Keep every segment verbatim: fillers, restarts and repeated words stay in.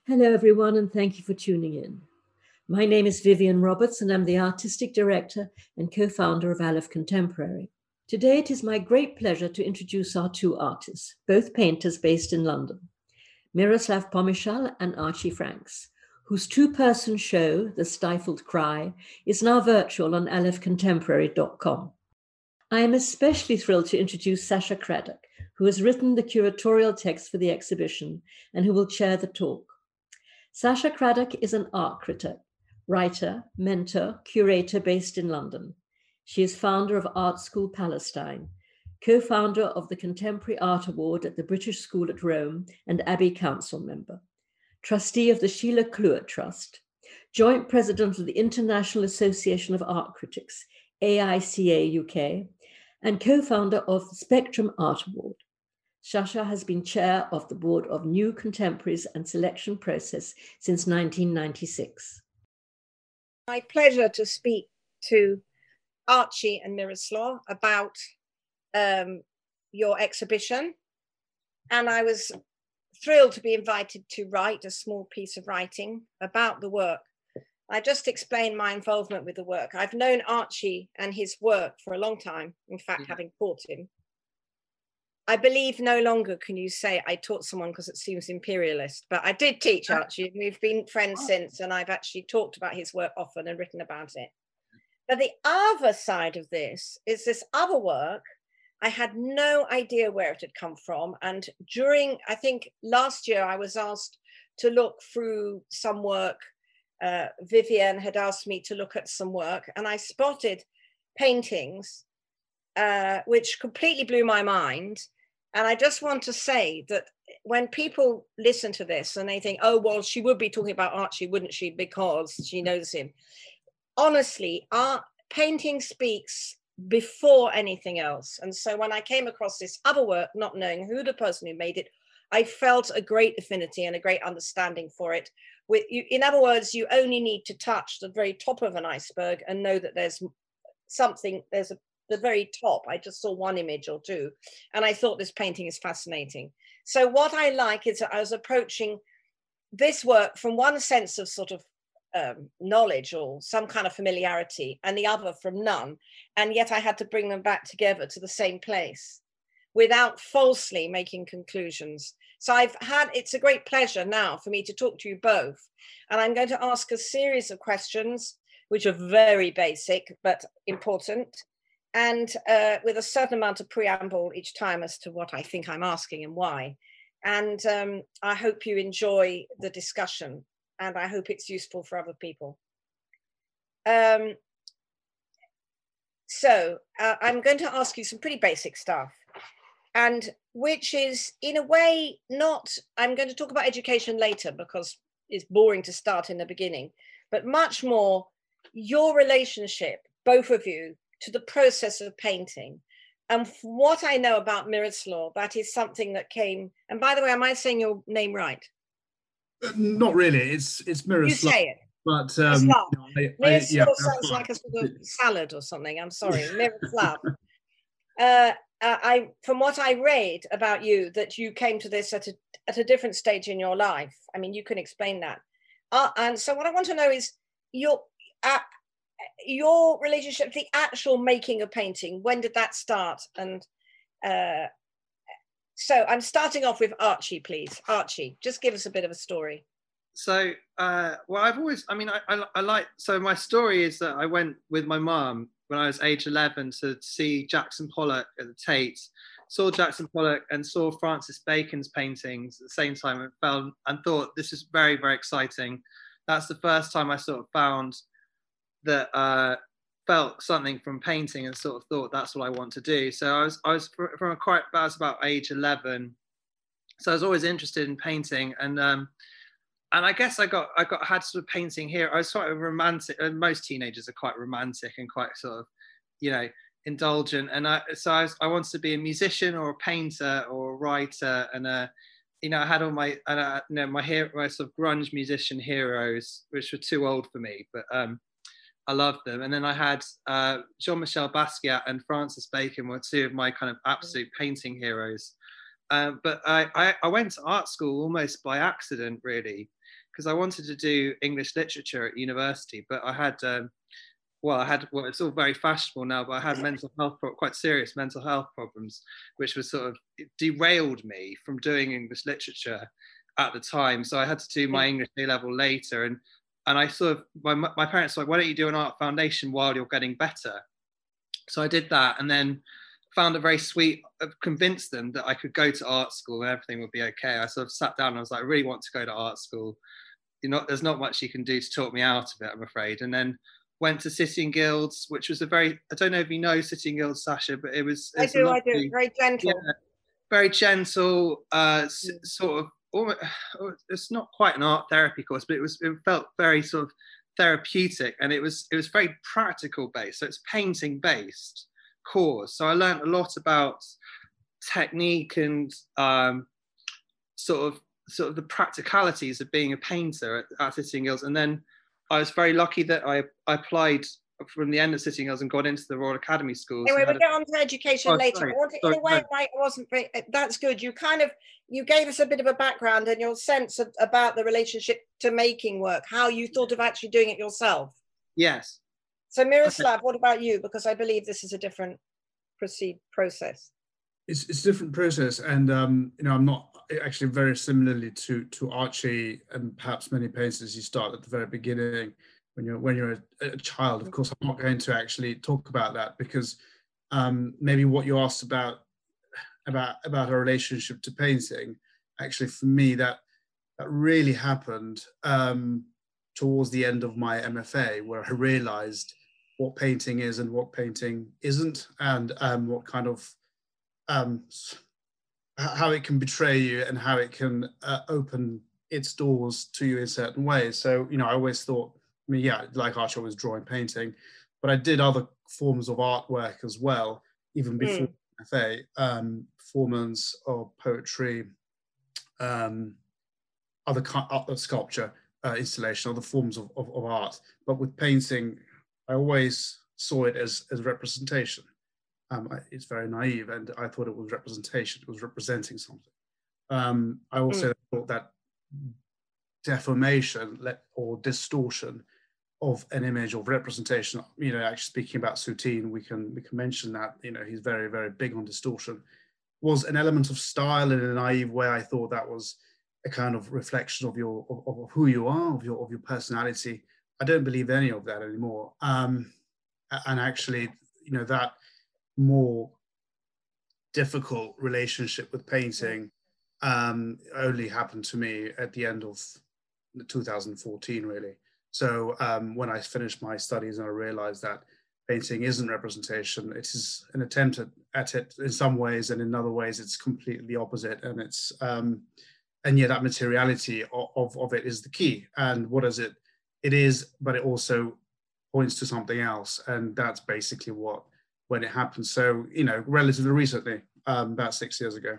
Hello, everyone, and thank you for tuning in. My name is Vivian Roberts, and I'm the Artistic Director and co-founder of Aleph Contemporary. Today, it is my great pleasure to introduce our two artists, both painters based in London, Miroslav Pomichal and Archie Franks, whose two-person show, The Stifled Cry, is now virtual on aleph contemporary dot com. I am especially thrilled to introduce Sasha Craddock, who has written the curatorial text for the exhibition and who will chair the talk. Sasha Craddock is an art critic, writer, mentor, curator based in London. She is founder of Art School Palestine, co-founder of the Contemporary Art Award at the British School at Rome and Abbey Council member, trustee of the Sheila Cluett Trust, joint president of the International Association of Art Critics, A I C A U K, and co-founder of the Spectrum Art Award. Sasha has been chair of the board of New Contemporaries and Selection Process since nineteen ninety-six. My pleasure to speak to Archie and Miroslav about um, your exhibition. And I was thrilled to be invited to write a small piece of writing about the work. I just explained my involvement with the work. I've known Archie and his work for a long time, in fact, mm-hmm. having taught him. I believe no longer can you say I taught someone because it seems imperialist, but I did teach Archie. We've been friends since, and I've actually talked about his work often and written about it. But the other side of this is this other work. I had no idea where it had come from. And during, I think last year, I was asked to look through some work. Uh, Vivian had asked me to look at some work, and I spotted paintings, uh, which completely blew my mind. And I just want to say that when people listen to this and they think, oh, well, she would be talking about Archie, wouldn't she? Because she knows him. Honestly, art painting speaks before anything else. And so when I came across this other work, not knowing who the person who made it, I felt a great affinity and a great understanding for it. With you, in other words, you only need to touch the very top of an iceberg and know that there's something, there's a the very top. I just saw one image or two, and I thought this painting is fascinating. So what I like is that I was approaching this work from one sense of sort of um, knowledge or some kind of familiarity, and the other from none. And yet I had to bring them back together to the same place without falsely making conclusions. So I've had, it's a great pleasure now for me to talk to you both. And I'm going to ask a series of questions, which are very basic, but important. And uh, with a certain amount of preamble each time as to what I think I'm asking and why. And um, I hope you enjoy the discussion, and I hope it's useful for other people. Um, so uh, I'm going to ask you some pretty basic stuff, and which is in a way not, I'm going to talk about education later because it's boring to start in the beginning, but much more your relationship, both of you, to the process of painting. And from what I know about Miroslav, that is something that came, and by the way, am I saying your name right? Uh, not really, it's it's Miroslav. You say it. But um, Miroslav. I, I, Miroslav yeah, sounds like a sort of salad or something, I'm sorry, Miroslav. uh, I, from what I read about you, that you came to this at a, at a different stage in your life. I mean, you can explain that. Uh, and so what I want to know is, your, uh, your relationship, the actual making of painting, when did that start? And uh, so I'm starting off with Archie, please. Archie, just give us a bit of a story. So, uh, well, I've always, I mean, I, I, I like, so my story is that I went with my mum when I was age eleven to see Jackson Pollock at the Tate, saw Jackson Pollock and saw Francis Bacon's paintings at the same time, and felt and thought this is very, very exciting. That's the first time I sort of found that uh, felt something from painting and sort of thought that's what I want to do. So I was, I was from a quite, I was about age eleven. So I was always interested in painting, and um, and I guess I got, I got, had sort of painting here. I was sort of romantic, and most teenagers are quite romantic and quite sort of, you know, indulgent. And I, so I, was, I wanted to be a musician or a painter or a writer. And, uh, you know, I had all my, uh, you know, my, hero, my sort of grunge musician heroes, which were too old for me, but um, I loved them. And then I had uh, Jean-Michel Basquiat and Francis Bacon were two of my kind of absolute painting heroes. Um, but I, I, I went to art school almost by accident, really, because I wanted to do English literature at university, but I had, um, well, I had, well, it's all very fashionable now, but I had mental health, quite serious mental health problems, which was sort of derailed me from doing English literature at the time. So I had to do my English A level later, and and I sort of, my my parents were like, why don't you do an art foundation while you're getting better? So I did that, and then found it very sweet, convinced them that I could go to art school and everything would be okay. I sort of sat down and I was like, I really want to go to art school. You know, there's not much you can do to talk me out of it, I'm afraid. And then went to City and Guilds, which was a very, I don't know if you know City and Guilds, Sasha, but it was, it was I do, lovely, I do, very gentle. Yeah, very gentle, uh, mm. sort of, almost, it's not quite an art therapy course, but it was, it felt very sort of therapeutic, and it was, it was very practical based. So it's painting based course. So I learned a lot about technique and um, sort of sort of the practicalities of being a painter at, at City and Guilds. And then I was very lucky that I, I applied from the end of City and Guilds and got into the Royal Academy schools. Anyway, we'll a... get on to education oh, later. Sorry. I wanted, sorry, in a way, I wasn't very, that's good. You kind of, you gave us a bit of a background and your sense of, about the relationship to making work, how you thought of actually doing it yourself. Yes. So Miroslav, okay. What about you? Because I believe this is a different proceed process. It's, it's a different process, and um, you know, I'm not actually very similarly to to Archie and perhaps many painters. You start at the very beginning when you're when you're a, a child. Of course, I'm not going to actually talk about that because um, maybe what you asked about about about a relationship to painting, actually for me that that really happened um, towards the end of my M F A, where I realised what painting is and what painting isn't, and um, what kind of um, how it can betray you and how it can uh, open its doors to you in certain ways. So, you know, I always thought, I mean, yeah, like Archie, I was drawing, painting, but I did other forms of artwork as well, even before mm. M F A, um, performance or poetry, um, other kind of sculpture, uh, installation, other forms of, of, of art. But with painting, I always saw it as, as representation. Um, it's very naive, and I thought it was representation. It was representing something. Um, I also mm. thought that deformation or distortion of an image of representation, you know, actually speaking about Soutine, we can we can mention that, you know, he's very, very big on distortion, was an element of style in a naive way. I thought that was a kind of reflection of your of, of who you are, of your of your personality. I don't believe any of that anymore. Um, and actually, you know, that more difficult relationship with painting um, only happened to me at the end of two thousand fourteen, really. So um, when I finished my studies and I realized that painting isn't representation, it is an attempt at, at it in some ways, and in other ways it's completely the opposite. And it's um, and yet that materiality of, of, of it is the key. And what is it? It is, but it also points to something else. And that's basically what, when it happened. So, you know, relatively recently, um, about six years ago.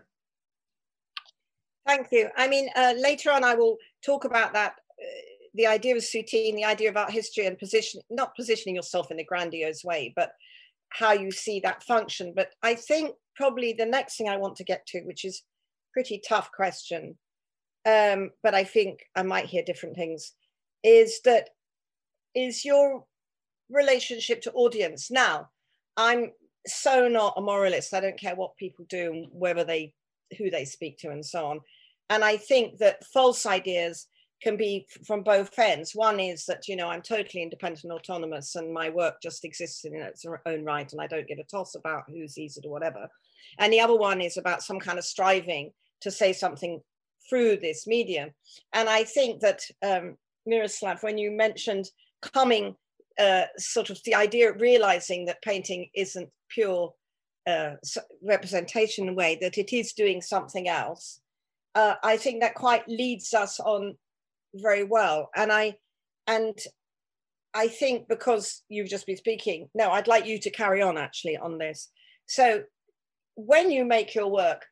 Thank you. I mean, uh, later on, I will talk about that, uh, the idea of Soutine, the idea of art history and position, not positioning yourself in a grandiose way, but how you see that function. But I think probably the next thing I want to get to, which is a pretty tough question, um, but I think I might hear different things, is that is your relationship to audience. Now, I'm so not a moralist. I don't care what people do and whether they, who they speak to and so on. And I think that false ideas can be from both ends. One is that, you know, I'm totally independent and autonomous and my work just exists in its own right and I don't give a toss about who sees it or whatever. And the other one is about some kind of striving to say something through this medium. And I think that, um, Miroslav, when you mentioned coming Uh, sort of the idea of realizing that painting isn't pure uh, representation in a way, that it is doing something else, uh, I think that quite leads us on very well. And I, and I think because you've just been speaking, no, I'd like you to carry on actually on this. So when you make your work,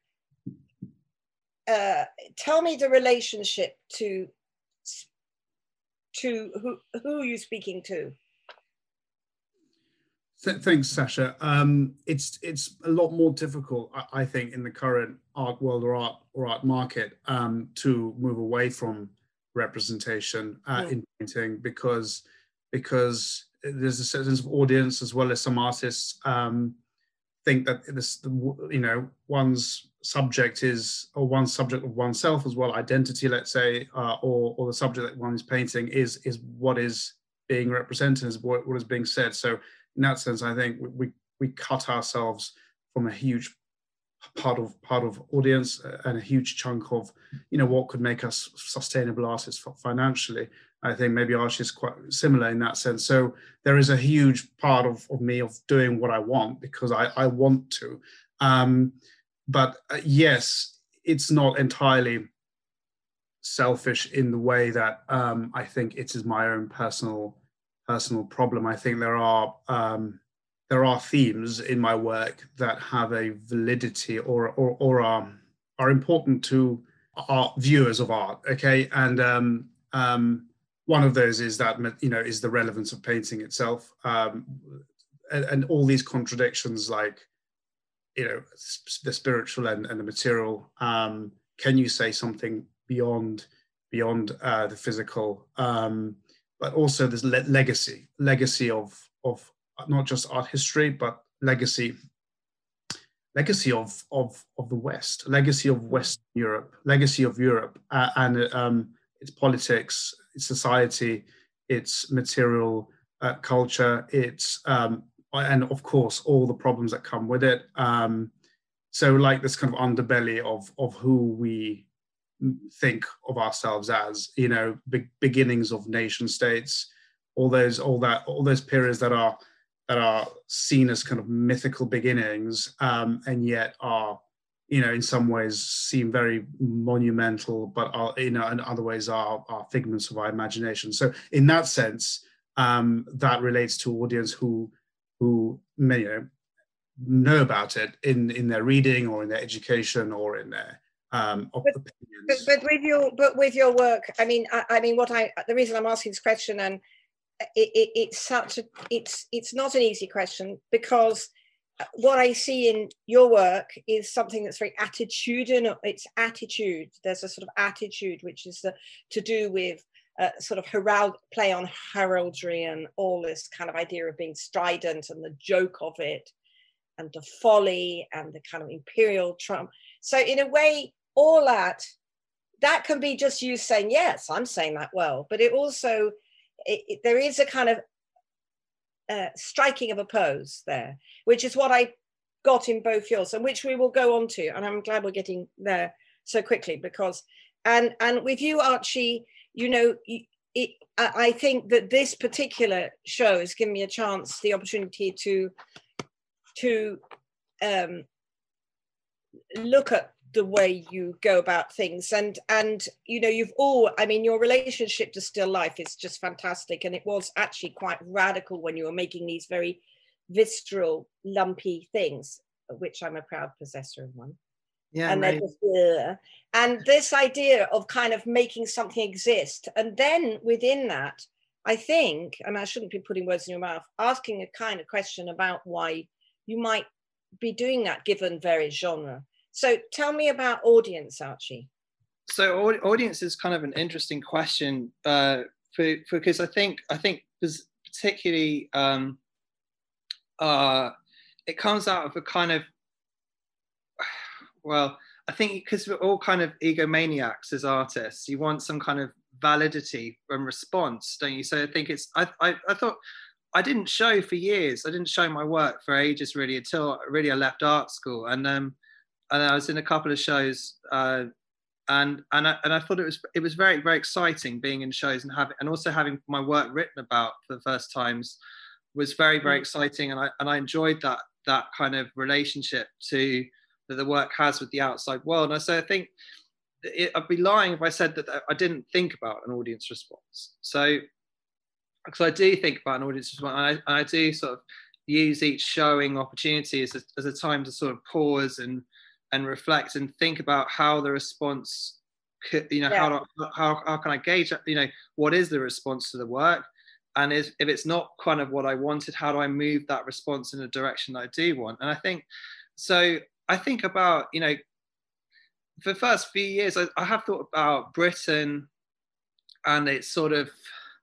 uh, tell me the relationship to, to who, who are you speaking to? Th- thanks, Sasha. Um, it's it's a lot more difficult, I, I think, in the current art world or art or art market um, to move away from representation uh, Mm. in painting because because there's a sense of audience, as well as some artists um, think that this, you know, one's subject is, or one subject of oneself as well, identity, let's say, uh, or or the subject that one is painting is is what is being represented, is what, what is being said. So in that sense, I think we, we we cut ourselves from a huge part of part of audience and a huge chunk of, you know, what could make us sustainable artists financially. I think maybe Archie is quite similar in that sense. So there is a huge part of, of me of doing what I want because I, I want to. Um, but uh, yes, it's not entirely selfish in the way that um, I think it is my own personal personal problem. I think there are um, there are themes in my work that have a validity or or, or are, are important to our viewers of art. Okay, and um, um, one of those is that, you know, is the relevance of painting itself, um, and, and all these contradictions, like, you know, the spiritual and, and the material. Um, can you say something beyond beyond uh, the physical? Um, but also this le- legacy, legacy of of not just art history, but legacy, legacy of of of the West, legacy of Western Europe, legacy of Europe, uh, and um, its politics, its society, its material uh, culture, its um, and of course all the problems that come with it. Um, so like this kind of underbelly of of who we think of ourselves as, you know, be- beginnings of nation states, all those all that all those periods that are that are seen as kind of mythical beginnings, um, and yet are, you know, in some ways seem very monumental, but are, you know, in other ways are, are figments of our imagination. So in that sense, um, that relates to audience who who may, you know, know about it in in their reading or in their education or in their um, but, opinions. But, but with your but with your work, I mean, I, I mean, what I the reason I'm asking this question, and it, it, it's such a it's it's not an easy question, because what I see in your work is something that's very attitudinal. It's attitude. There's a sort of attitude which is the, to do with uh, sort of herald play on heraldry and all this kind of idea of being strident and the joke of it, and the folly and the kind of imperial trump. So in a way, all that that can be just you saying, yes, I'm saying that well, but it also it, it, there is a kind of uh, striking of a pose there, which is what I got in both yours, and which we will go on to. And I'm glad we're getting there so quickly, because and and with you, Archie, you know, it, I think that this particular show has given me a chance, the opportunity to to um, look at the way you go about things, and and you know, you've all, I mean, your relationship to still life is just fantastic, and it was actually quite radical when you were making these very visceral, lumpy things, which I'm a proud possessor of one. Yeah, and they're just, uh, and this idea of kind of making something exist, and then within that, I think, and I shouldn't be putting words in your mouth, asking a kind of question about why you might be doing that given various genre. So tell me about audience, Archie. So audience is kind of an interesting question, uh, for, for, because I think I think particularly um, uh, it comes out of a kind of, well, I think because we're all kind of egomaniacs as artists, you want some kind of validity and response, don't you? So I think it's I I, I thought. I didn't show for years. I didn't show my work for ages, really, until really I left art school. And um, and I was in a couple of shows, uh, and and I, and I thought it was it was very very exciting being in shows and having and also having my work written about for the first times was very very exciting. And I and I enjoyed that that kind of relationship to that the work has with the outside world. And so I think it, I'd be lying if I said that I didn't think about an audience response. So. Because I do think about an audience response, and I, and I do sort of use each showing opportunity as a, as a time to sort of pause and and reflect and think about how the response could, you know, yeah. how, how how can I gauge, you know, what is the response to the work, and if, if it's not kind of what I wanted, how do I move that response in a direction that I do want? And I think, so I think about, you know, for the first few years, I, I have thought about Britain and it's sort of,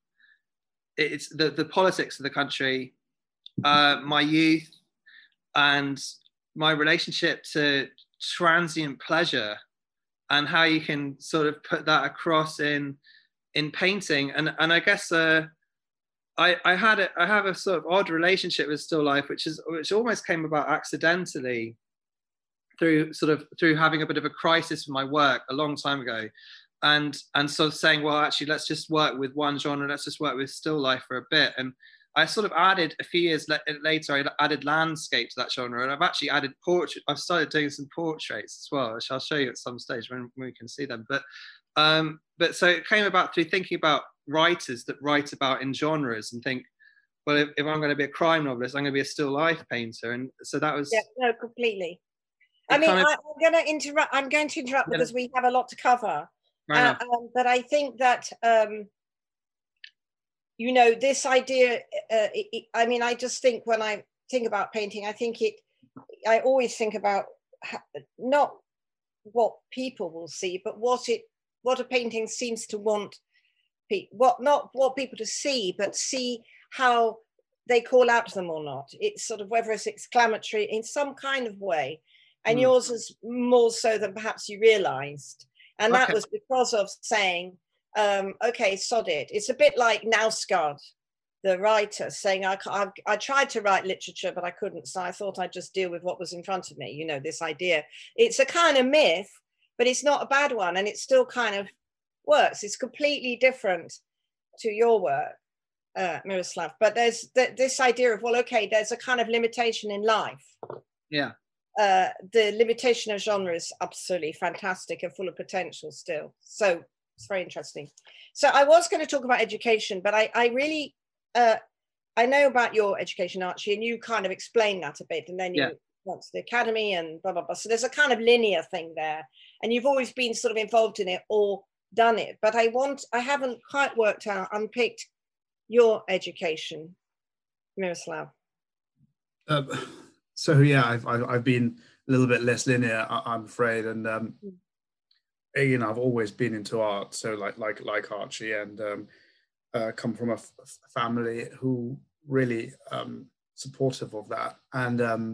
it's the, the politics of the country, uh, my youth, and my relationship to transient pleasure, and how you can sort of put that across in in painting. And and I guess uh, I I had a, I have a sort of odd relationship with still life, which is which almost came about accidentally through sort of through having a bit of a crisis with my work a long time ago, and and sort of saying, well, actually, let's just work with one genre, let's just work with still life for a bit. And I sort of added a few years later, I added landscape to that genre, and I've actually added portrait. I've started doing some portraits as well, which I'll show you at some stage when, when we can see them. But um, but so it came about through thinking about writers that write about in genres and think, well, if, if I'm going to be a crime novelist, I'm going to be a still life painter, and so that was yeah, no, completely. I mean, kind of, I'm going to interrupt. I'm going to interrupt because we have a lot to cover. Right uh, um, but I think that. Um, You know, this idea, uh, it, it, I mean, I just think when I think about painting, I think it, I always think about how, not what people will see, but what it, what a painting seems to want, what, not what people to see, but see how they call out to them or not. It's sort of whether it's exclamatory in some kind of way. And mm. yours is more so than perhaps you realized. And okay. that was because of saying, um okay, sod it. It's a bit like Knausgaard, the writer, saying I, I I tried to write literature but I couldn't, so I thought I'd just deal with what was in front of me. You know, this idea, it's a kind of myth, but it's not a bad one, and it still kind of works. It's completely different to your work, uh Miroslav, but there's th this idea of, well, okay, there's a kind of limitation in life. Yeah. Uh the limitation of genre is absolutely fantastic and full of potential still. So it's very interesting. So I was going to talk about education, but I, I really, uh, I know about your education, Archie, and you kind of explained that a bit, and then you yeah. went to the academy and blah, blah, blah. So there's a kind of linear thing there, and you've always been sort of involved in it or done it. But I want, I haven't quite worked out, unpicked your education, Miroslav. Um, so yeah, I've, I've, I've been a little bit less linear, I'm afraid. And um, mm. you know, I've always been into art, so like like like Archie, and um, uh, come from a, f a family who really um, supportive of that. And um,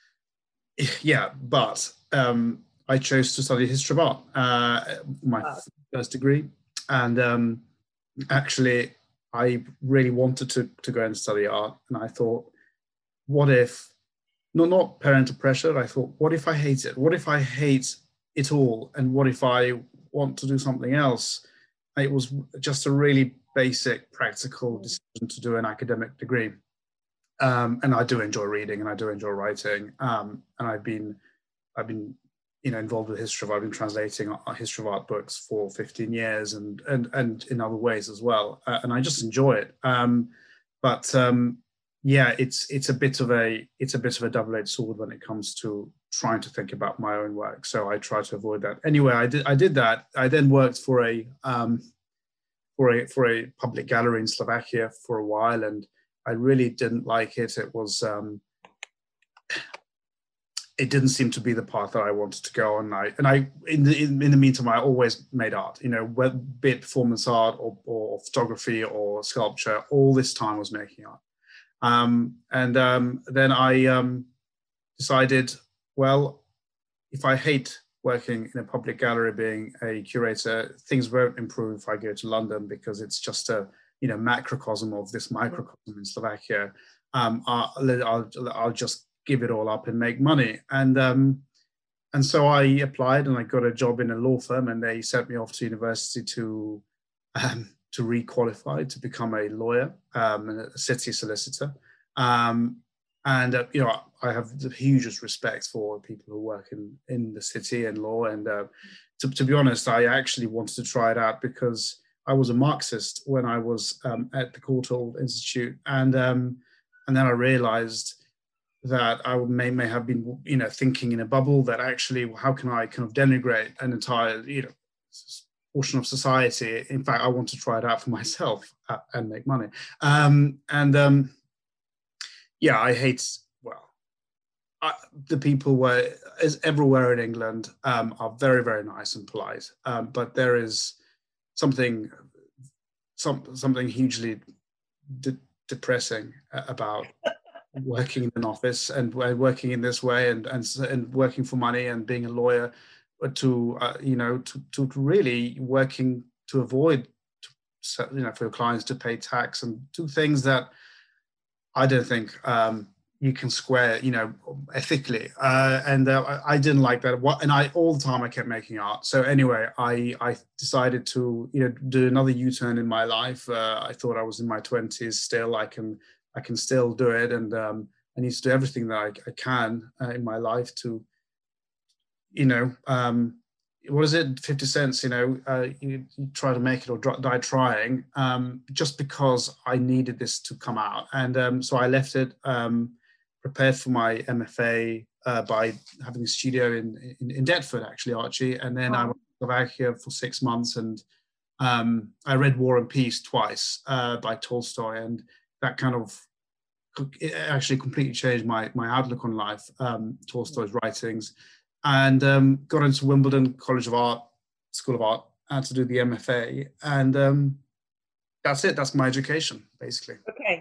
yeah, but um, I chose to study history of art, uh, my wow. first degree, and um, actually I really wanted to to go and study art, and I thought, what if, no, not parental pressure. I thought, what if I hate it? What if I hate it all, and what if I want to do something else? It was just a really basic practical decision to do an academic degree, um, and I do enjoy reading and I do enjoy writing, um, and I've been I've been you know involved with history of art. I've been translating history of art books for fifteen years, and and and in other ways as well, uh, and I just enjoy it. Um, but um, yeah, it's it's a bit of a it's a bit of a double-edged sword when it comes to trying to think about my own work. So I try to avoid that. Anyway, I did I did that. I then worked for a um, for a for a public gallery in Slovakia for a while, and I really didn't like it. It was um, it didn't seem to be the path that I wanted to go on. And I and I in the in, in the meantime, I always made art. You know, whether be it performance art or, or photography or sculpture. All this time was making art. Um, and um, then I um, decided, well, if I hate working in a public gallery, being a curator, things won't improve if I go to London, because it's just a you know macrocosm of this microcosm in Slovakia. Um, I'll, I'll, I'll just give it all up and make money. And um, and so I applied, and I got a job in a law firm, and they sent me off to university to um, to re-qualify to become a lawyer, um, and a city solicitor. Um, and uh, you know, I have the hugest respect for people who work in in the city and law. And uh, to, to be honest, I actually wanted to try it out because I was a Marxist when I was um, at the Courtauld Institute, and um, and then I realized that I may may have been you know thinking in a bubble, that actually, how can I kind of denigrate an entire you know portion of society. In fact, I want to try it out for myself uh, and make money. Um, and um, yeah, I hate, well, I, the people were, as everywhere in England, um, are very, very nice and polite. Um, but there is something, some, something hugely de- depressing about working in an office and working in this way, and, and, and working for money and being a lawyer, to, uh, you know, to, to really working to avoid, to, you know, for your clients to pay tax and do things that I don't think um, you can square, you know, ethically. Uh, and uh, I didn't like that. What, and I, all the time I kept making art. So anyway, I, I decided to, you know, do another U-turn in my life. Uh, I thought I was in my twenties still. I can, I can still do it. And um, I need to do everything that I, I can uh, in my life to, you know, um, what is it, fifty cents, you know, uh, you, you try to make it or die trying, um, just because I needed this to come out. And um, so I left it, um, prepared for my M F A uh, by having a studio in, in, in Deptford, actually, Archie. And then oh. I went to Slovakia for six months and um, I read War and Peace twice uh, by Tolstoy. And that kind of, it actually completely changed my, my outlook on life, um, Tolstoy's writings. And um, got into Wimbledon College of Art, School of Art, uh, to do the M F A. And um, that's it. That's my education, basically. Okay.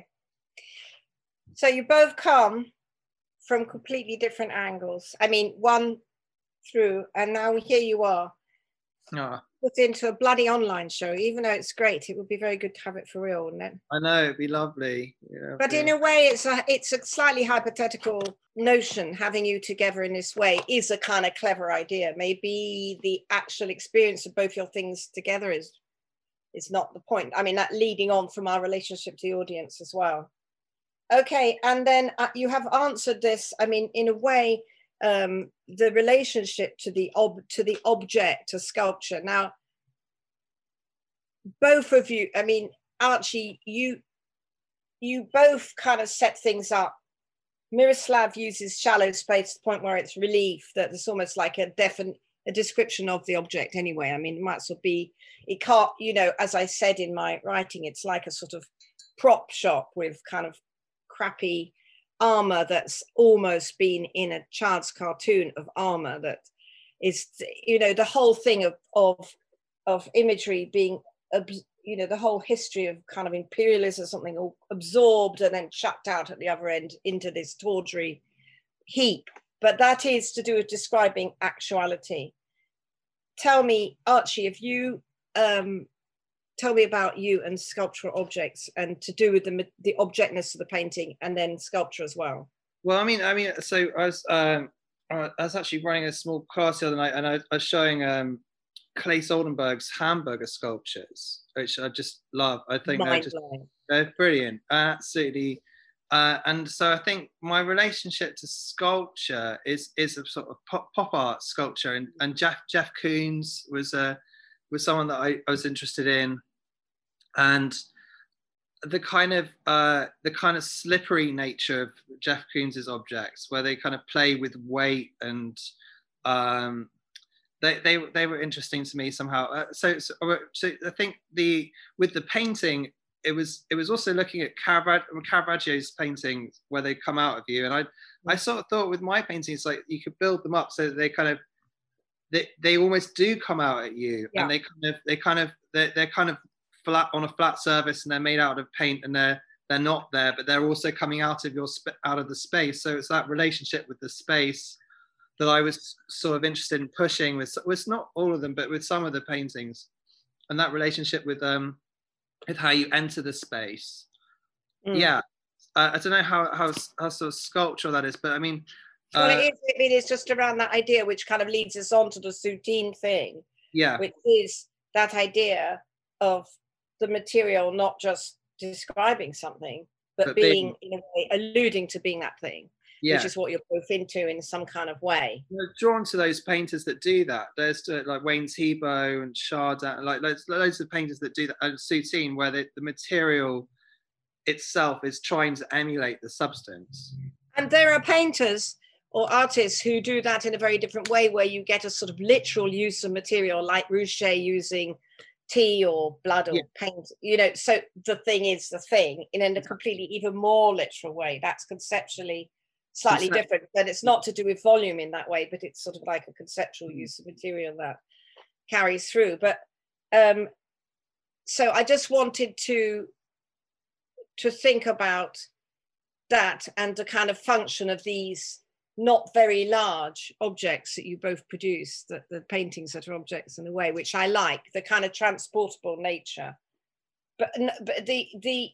So you both come from completely different angles. I mean, one through, and now here you are, oh. put into a bloody online show. Even though it's great, it would be very good to have it for real, wouldn't it? I know, it'd be lovely. Yeah, but yeah. in a way, it's a, it's a slightly hypothetical notion. Having you together in this way is a kind of clever idea. Maybe the actual experience of both your things together is is not the point. I mean, that leading on from our relationship to the audience as well. Okay, and then uh, you have answered this. I mean, in a way, um, the relationship to the ob to the object, to sculpture. Now, both of you, I mean, Archie, you you both kind of set things up. Miroslav uses shallow space to the point where it's relief, that it's almost like a definite a description of the object anyway. I mean, it might as well be, it can't, you know, as I said in my writing, it's like a sort of prop shop with kind of crappy armor that's almost been in a child's cartoon of armor that is, you know, the whole thing of of of imagery being, you know, the whole history of kind of imperialism or something, all absorbed and then chucked out at the other end into this tawdry heap. But that is to do with describing actuality. Tell me, Archie, if you um, tell me about you and sculptural objects, and to do with the the objectness of the painting, and then sculpture as well. Well, I mean, I mean, so I was um, I was actually running a small class the other night, and I, I was showing um, Claes Oldenburg's hamburger sculptures, which I just love. I think they're just they're brilliant, absolutely. Uh, and so I think my relationship to sculpture is is a sort of pop, pop art sculpture, and, and Jeff Jeff Koons was a uh, was someone that I, I was interested in, and the kind of uh, the kind of slippery nature of Jeff Koons's objects, where they kind of play with weight, and um, they they they were interesting to me somehow. Uh, so, so so I think the with the painting, it was it was also looking at Caravaggio's paintings where they come out of you, and I I sort of thought with my paintings, like you could build them up so that they kind of they they almost do come out at you, yeah. and they kind of they kind of they're, they're kind of flat on a flat surface, and they're made out of paint, and they're they're not there, but they're also coming out of your out of the space. So it's that relationship with the space that I was sort of interested in pushing with with not all of them, but with some of the paintings, and that relationship with um. with how you enter the space. Mm. Yeah, uh, I don't know how, how how sort of sculptural that is, but I mean, uh, well, it is. I mean, it's just around that idea, which kind of leads us on to the Soutine thing. Yeah, which is that idea of the material not just describing something, but, but being, being in a way alluding to being that thing. Yeah. Which is what you're both into in some kind of way. You're drawn to those painters that do that. There's uh, like Wayne Thiebaud and Chardin, like loads, loads of painters that do that. And Soutine, where the, the material itself is trying to emulate the substance. And there are painters or artists who do that in a very different way, where you get a sort of literal use of material, like Rouchet using tea or blood or yeah. paint, you know, so the thing is the thing in a completely even more literal way. That's conceptually slightly exactly. different, but it's not to do with volume in that way, but it's sort of like a conceptual mm. use of material that carries through. But um, so I just wanted to to think about that and the kind of function of these not very large objects that you both produce, that the paintings that are objects in a way, which I like, the kind of transportable nature. But, but the, the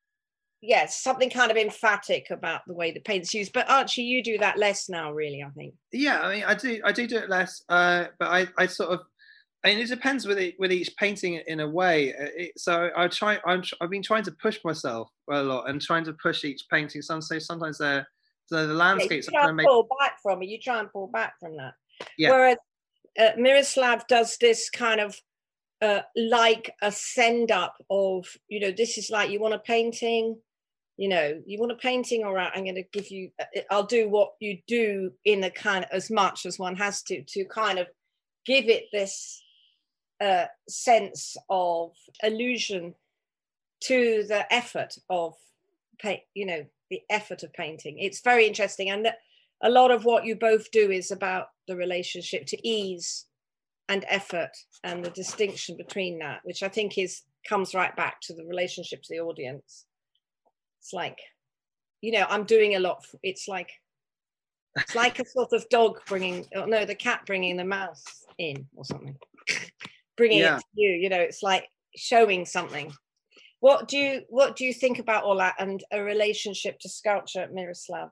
yes, something kind of emphatic about the way the paint's used. But Archie, you do that less now, really, I think. Yeah, I mean, I do, I do do it less, uh, but I, I sort of, I mean, it depends with it, with each painting in a way. It, so I try, I'm, I've been trying to push myself a lot and trying to push each painting. Some say sometimes they're, so the landscapes. Yeah, you try and pull make... back from it. You try and pull back from that. Yeah. Whereas uh, Miroslav does this kind of uh, like a send up of, you know, this is like, you want a painting, you know, you want a painting, all right, I'm going to give you, I'll do what you do in a kind of, as much as one has to, to kind of give it this uh, sense of allusion to the effort of, paint, you know, the effort of painting. It's very interesting. And a lot of what you both do is about the relationship to ease and effort and the distinction between that, which I think is comes right back to the relationship to the audience. It's like, you know, I'm doing a lot. For, it's like, it's like a sort of dog bringing, oh no, the cat bringing the mouse in or something, bringing yeah. it to you. You know, it's like showing something. What do you what do you think about all that and a relationship to sculpture, Miroslav?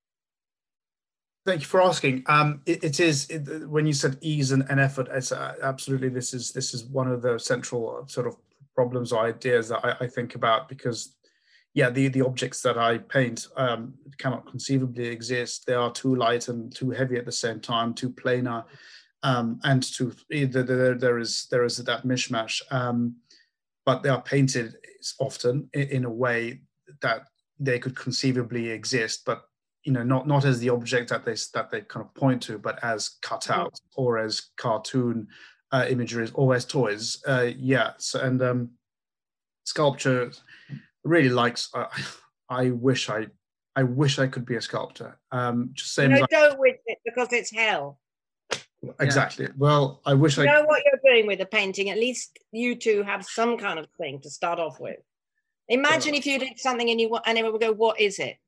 Thank you for asking. Um, it, it is it, when you said ease and, and effort. It's uh, absolutely this is this is one of the central sort of problems or ideas that I, I think about, because yeah, the the objects that I paint um, cannot conceivably exist. They are too light and too heavy at the same time, too planar, um, and too there, there there is there is that mishmash. Um, but they are painted often in a way that they could conceivably exist, but you know, not not as the object that they that they kind of point to, but as cutouts mm-hmm. or as cartoon uh, imageries or as toys. Uh, yeah, so, and um, sculpture really likes. Uh, I wish I, I wish I could be a sculptor. Um, just same. No, as don't I, wish it, because it's hell. Exactly. Yeah. Well, I wish you I know what you're doing with a painting. At least you two have some kind of thing to start off with. Imagine well, if you did something and you and anyone would go, "What is it?"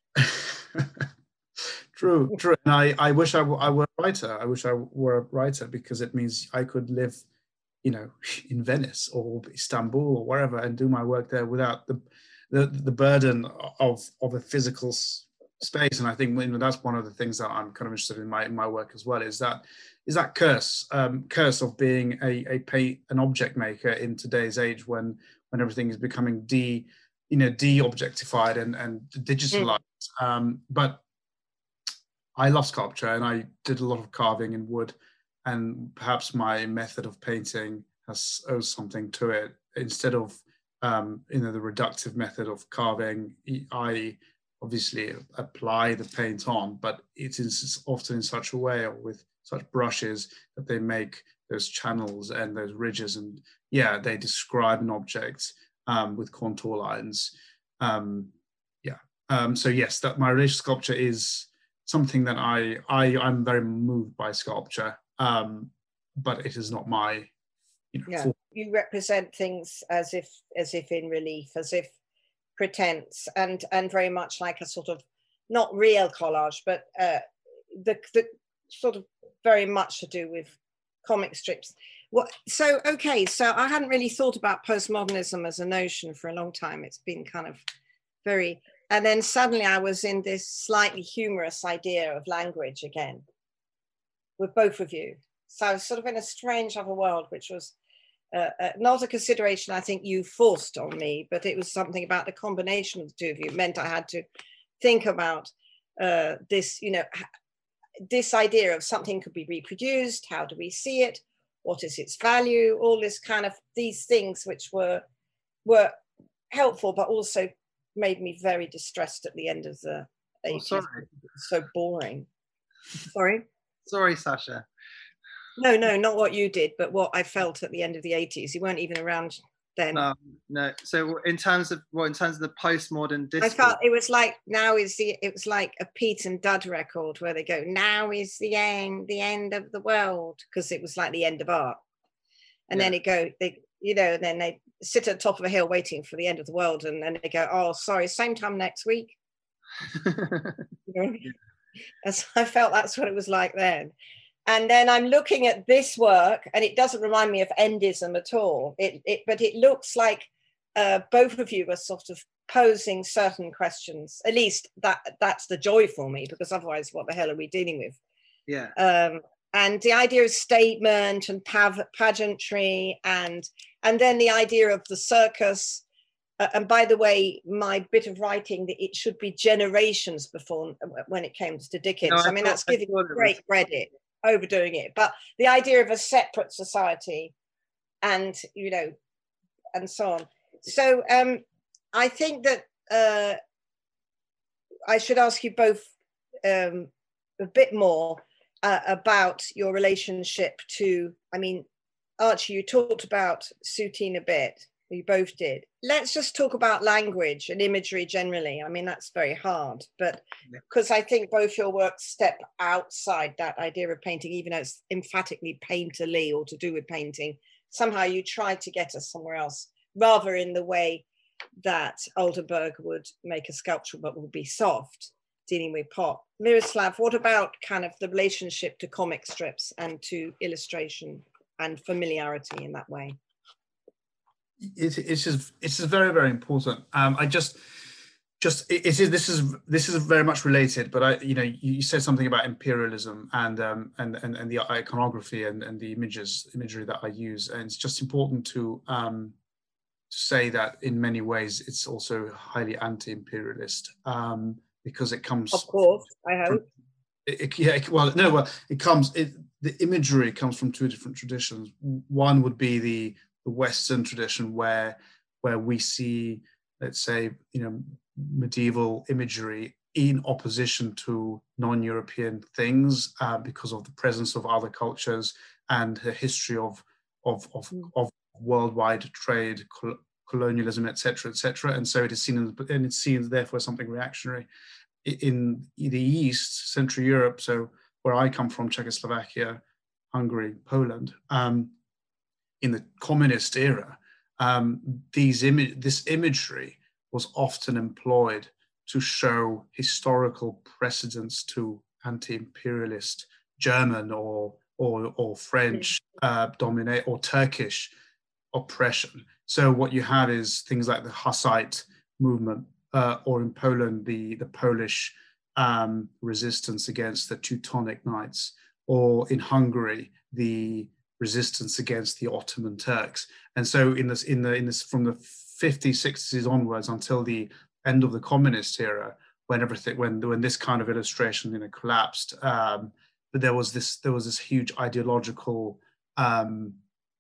True, true. And I, I wish I, I were a writer. I wish I were a writer, because it means I could live, you know, in Venice or Istanbul or wherever and do my work there without the the, the burden of of a physical space. And I think, you know, that's one of the things that I'm kind of interested in my in my work as well, is that is that curse um, curse of being a a pay, an object maker in today's age, when when everything is becoming de you know de-objectified and and digitalized. Mm. Um, but I love sculpture, and I did a lot of carving in wood, and perhaps my method of painting has owes something to it. Instead of um, you know the reductive method of carving, I obviously apply the paint on, but it is often in such a way, or with such brushes, that they make those channels and those ridges, and yeah, they describe an object um, with contour lines. Um, yeah, um, so yes, that my relation to sculpture is something that I, I I'm very moved by sculpture, um, but it is not my, you know. Yeah, full... you represent things as if as if in relief, as if pretense, and and very much like a sort of not real collage, but uh, the the sort of very much to do with comic strips. What so okay, so I hadn't really thought about postmodernism as a notion for a long time. It's been kind of very. And then suddenly I was in this slightly humorous idea of language again with both of you. So I was sort of in a strange other world, which was uh, uh, not a consideration I think you forced on me, but it was something about the combination of the two of you. It meant I had to think about uh, this, you know, this idea of something could be reproduced. How do we see it? What is its value? All this kind of, these things which were, were helpful, but also made me very distressed at the end of the eighties. Oh, sorry. So boring. Sorry? Sorry, Sasha. No, no, not what you did, but what I felt at the end of the eighties. You weren't even around then. No, no. So in terms of well, in terms of the postmodern discourse, I felt it was like now is the it was like a Pete and Dud record where they go, now is the end, the end of the world, because it was like the end of art. And yeah. then it go, they, you know, and then they sit at the top of a hill waiting for the end of the world, and then they go, oh, sorry, same time next week. You know? As I felt that's what it was like then. And then I'm looking at this work, and it doesn't remind me of endism at all. It, it, but it looks like uh, both of you are sort of posing certain questions. At least that that's the joy for me, because otherwise, what the hell are we dealing with? Yeah. Um, and the idea of statement and pav- pageantry, and and then the idea of the circus. Uh, and by the way, my bit of writing, that it should be generations before when it comes to Dickens. No, I, I mean, thought, that's giving great credit. Overdoing it, but the idea of a separate society, and you know, and so on. So um, I think that uh, I should ask you both um, a bit more uh, about your relationship to. I mean, Archie, you talked about Soutine a bit. You both did. Let's just talk about language and imagery generally. I mean, that's very hard, but because I think both your works step outside that idea of painting, even though it's emphatically painterly or to do with painting, somehow you try to get us somewhere else, rather in the way that Oldenburg would make a sculpture, but would be soft, dealing with pop. Miroslav, what about kind of the relationship to comic strips and to illustration and familiarity in that way? It, it's just it's just very very important. Um, I just just it, it is this is this is very much related. But I you know you, you said something about imperialism and um, and, and and the iconography and, and the images imagery that I use, and it's just important to um, to say that in many ways it's also highly anti-imperialist um, because it comes. Of course, I hope. From, it, it, yeah, it, well, no, well, it comes. It, the imagery comes from two different traditions. One would be the the Western tradition, where where we see, let's say, you know, medieval imagery in opposition to non-European things uh, because of the presence of other cultures and the history of of of, mm. of worldwide trade, col- colonialism, et cetera, et cetera. And so it is seen, as, and it's seen therefore something reactionary. In the East, Central Europe, so where I come from, Czechoslovakia, Hungary, Poland. Um, in the communist era, um, these Im- this imagery was often employed to show historical precedents to anti-imperialist German or or, or French uh, dominate or Turkish oppression. So what you have is things like the Hussite movement, uh, or in Poland, the, the Polish um, resistance against the Teutonic Knights, or in Hungary, the resistance against the Ottoman Turks. And so in this, in the, in this, from the fifties, sixties onwards until the end of the communist era, when everything, when when this kind of illustration, you know, collapsed, um, but there was this, there was this huge ideological, um,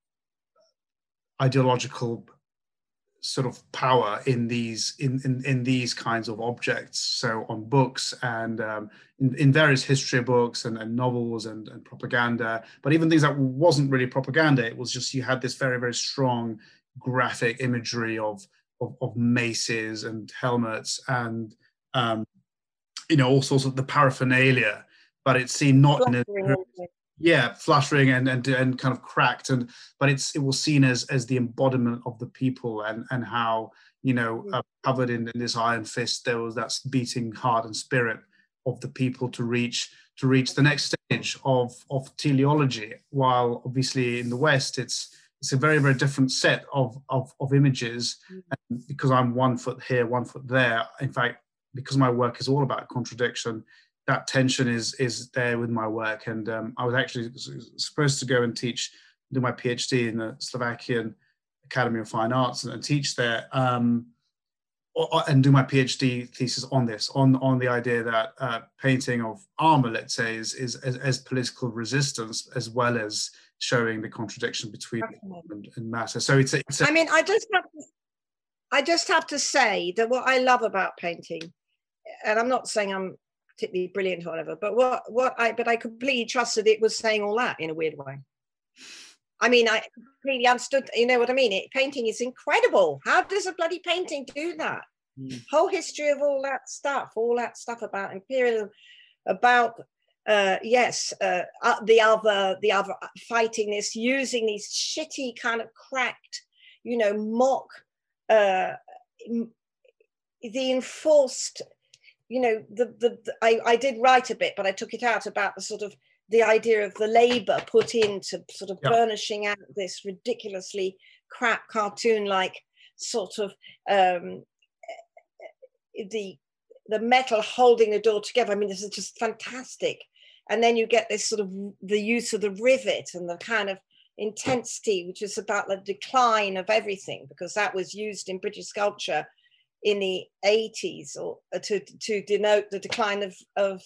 ideological sort of power in these in, in in these kinds of objects. So on books and um, in, in various history books and, and novels and, and propaganda, but even things that wasn't really propaganda. It was just you had this very very strong graphic imagery of of, of maces and helmets and um, you know all sorts of the paraphernalia. But it's seen not in a yeah fluttering and, and and kind of cracked, and but it's it was seen as as the embodiment of the people, and and how you know uh, covered in, in this iron fist there was that beating heart and spirit of the people to reach to reach the next stage of of teleology. While obviously in the West it's it's a very very different set of of, of images, and because I'm one foot here, one foot there. In fact, because my work is all about contradiction, that tension is is there with my work. And um, I was actually supposed to go and teach, do my PhD in the Slovakian Academy of Fine Arts and, and teach there, um, or, and do my PhD thesis on this, on on the idea that uh, painting of armor, let's say, is is as, as political resistance as well as showing the contradiction between and, and matter. So it's, a, it's a, I mean, I just have to, I just have to say that what I love about painting, and I'm not saying I'm particularly brilliant or whatever. But what what I but I completely trusted it was saying all that in a weird way. I mean, I completely understood, you know what I mean? It, painting is incredible. How does a bloody painting do that? Mm. Whole history of all that stuff, all that stuff about imperialism, about, uh, yes, uh, uh, the other, the other fighting this, using these shitty kind of cracked, you know, mock, uh, the enforced, you know, the, the, the I, I did write a bit, but I took it out about the sort of, the idea of the labor put into sort of yeah. burnishing out this ridiculously crap cartoon-like sort of um, the the metal holding the door together. I mean, this is just fantastic. And then you get this sort of the use of the rivet and the kind of intensity, which is about the decline of everything, because that was used in British sculpture in the eighties, or to to denote the decline of of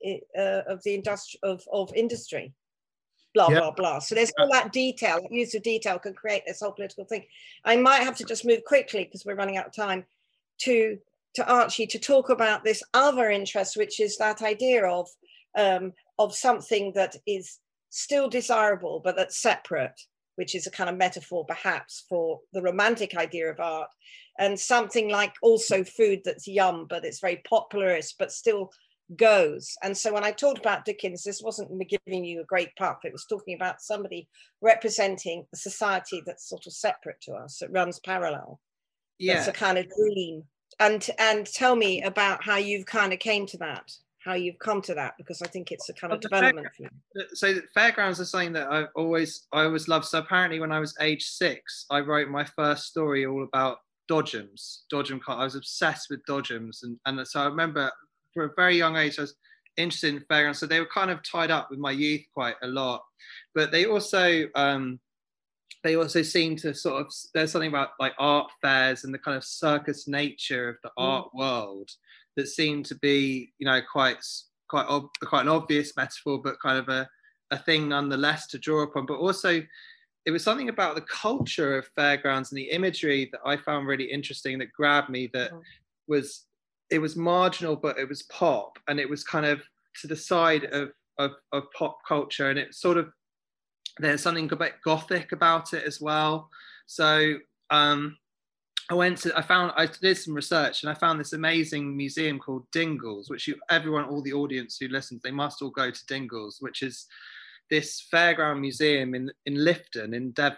uh, of the industry of, of industry, blah yep. blah blah. So there's all that detail. Use of detail can create this whole political thing. I might have to just move quickly because we're running out of time to to Archie to talk about this other interest, which is that idea of um, of something that is still desirable but that's separate, which is a kind of metaphor perhaps for the romantic idea of art, and something like also food that's yum, but it's very popularist, but still goes. And so when I talked about Dickens, this wasn't me giving you a great puff, it was talking about somebody representing a society that's sort of separate to us, that runs parallel. Yeah. That's a kind of dream. And, and tell me about how you've kind of came to that. How you've come to that, because I think it's a kind of development for you. So fairgrounds are something that I've always, I always loved. So apparently when I was age six, I wrote my first story all about dodgems, dodgem. I was obsessed with dodgems. And, and so I remember from a very young age, I was interested in fairgrounds. So they were kind of tied up with my youth quite a lot, but they also, um, they also seem to sort of, there's something about like art fairs and the kind of circus nature of the mm. art world that seemed to be, you know, quite quite ob- quite an obvious metaphor, but kind of a, a thing nonetheless to draw upon. But also, it was something about the culture of fairgrounds and the imagery that I found really interesting, that grabbed me, that was, it was marginal, but it was pop, and it was kind of to the side of, of, of pop culture, and it sort of, there's something a bit gothic about it as well. So, um, I went to, I found, I did some research and I found this amazing museum called Dingles, which you, everyone, all the audience who listens, they must all go to Dingles, which is this fairground museum in, in Lifton in Devon.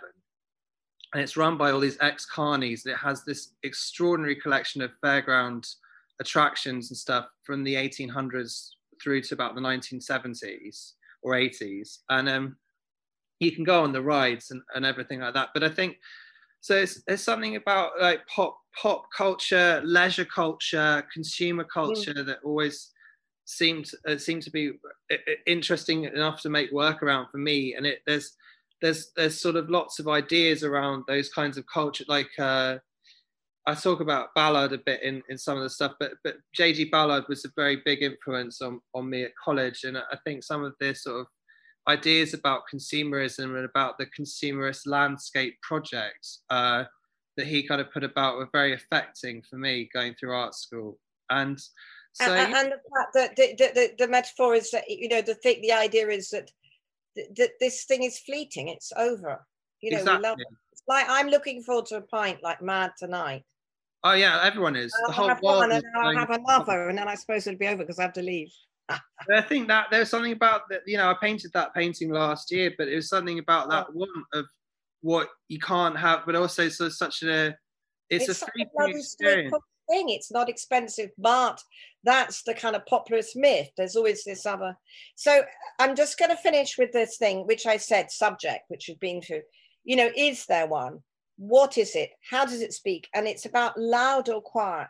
And it's run by all these ex-carnies. And it has this extraordinary collection of fairground attractions and stuff from the eighteen hundreds through to about the nineteen seventies or eighties. And um, you can go on the rides and, and everything like that. But I think, so it's, there's something about like pop pop culture, leisure culture, consumer culture mm. that always seemed uh, seemed to be interesting enough to make work around for me. And it there's there's there's sort of lots of ideas around those kinds of culture. Like uh, I talk about Ballard a bit in, in some of the stuff, but but J G Ballard was a very big influence on on me at college, and I think some of this sort of ideas about consumerism and about the consumerist landscape project uh, that he kind of put about were very affecting for me going through art school. And so, and, and the fact that the, the, the metaphor is that, you know, the thing, the idea is that, that this thing is fleeting, it's over. You know, exactly. we love it. It's like, I'm looking forward to a pint like mad tonight. Oh yeah, everyone is. I'll the whole have world one, is and then I'll have another, and then I suppose it'll be over because I have to leave. I think that there's something about that, you know, I painted that painting last year, but it was something about that oh. want of what you can't have, but also so such a, it's, it's a fleeting experience. Thing. It's not expensive, but that's the kind of populist myth. There's always this other. So I'm just going to finish with this thing, which I said, subject, which has been to, you know, is there one? What is it? How does it speak? And it's about loud or quiet,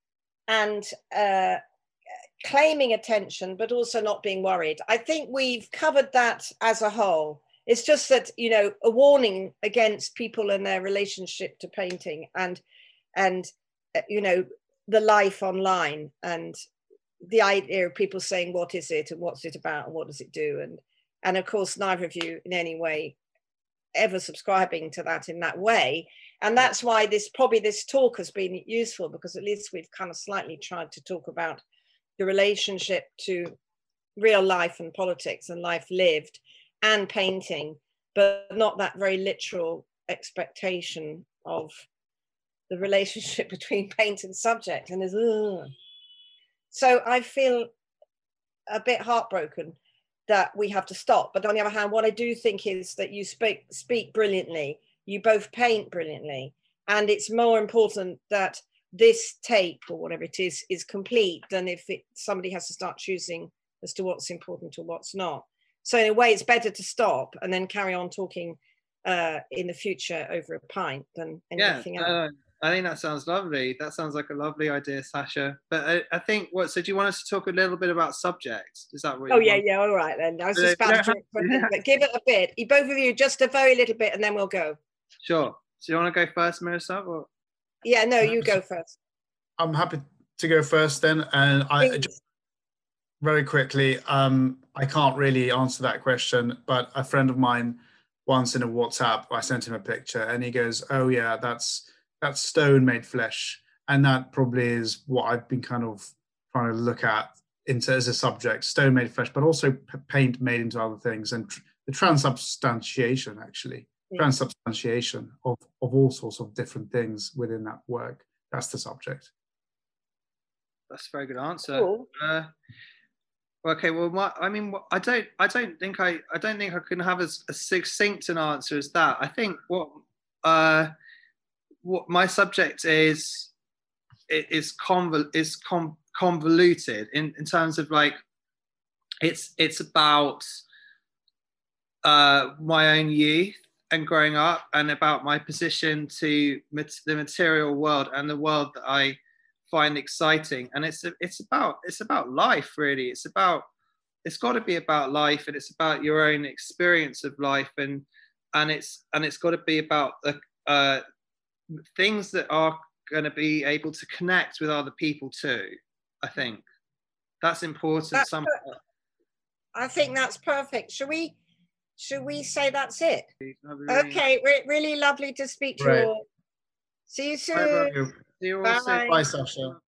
and uh, claiming attention, but also not being worried. I think we've covered that as a whole. It's just that, you know, a warning against people and their relationship to painting, and, and, you know, the life online, and the idea of people saying, what is it? And what's it about? And what does it do? And, and of course, neither of you in any way ever subscribing to that in that way. And that's why this, probably this talk has been useful, because at least we've kind of slightly tried to talk about the relationship to real life and politics and life lived and painting, but not that very literal expectation of the relationship between paint and subject. And there's, ugh. So I feel a bit heartbroken that we have to stop. But on the other hand, what I do think is that you speak speak brilliantly. You both paint brilliantly. And it's more important that this tape or whatever it is is complete than if it, somebody has to start choosing as to what's important or what's not. So in a way, it's better to stop and then carry on talking uh, in the future over a pint than anything yeah, else. Uh, I think that sounds lovely. That sounds like a lovely idea, Sasha. But I, I think what, so do you want us to talk a little bit about subjects? Is that what Oh, you yeah, want? yeah, all right then. I was Uh, just about yeah, to talk for a yeah. bit, but give it a bit. You both of you, just a very little bit and then we'll go. Sure. So you want to go first, Miroslav? Or? Yeah, no, you go first. I'm happy to go first then. And I Please. just very quickly, um, I can't really answer that question, but a friend of mine once in a WhatsApp, I sent him a picture and he goes, oh yeah, that's that's stone made flesh. And that probably is what I've been kind of trying to look at into as a subject, stone made flesh, but also p- paint made into other things, and tr- the transubstantiation actually, yeah. transubstantiation of, of all sorts of different things within that work. That's the subject. That's a very good answer. Cool. Uh, okay, well, my, I mean, I don't, I don't think I, I don't think I can have as, as succinct an answer as that. I think what, uh, what my subject is, is convol, is con, convoluted in, in terms of like, it's, it's about uh, my own youth and growing up, and about my position to mat the material world and the world that I find exciting. And it's, it's about, it's about life, really. It's about, it's got to be about life, and it's about your own experience of life, and and it's and it's got to be about the uh, things that are going to be able to connect with other people too. I think that's important. That's Some I think that's perfect. Should we should we say that's it? Okay, re really lovely to speak to right. you all. See you soon. Bye, bye. See you all Bye. soon. Bye, Sasha.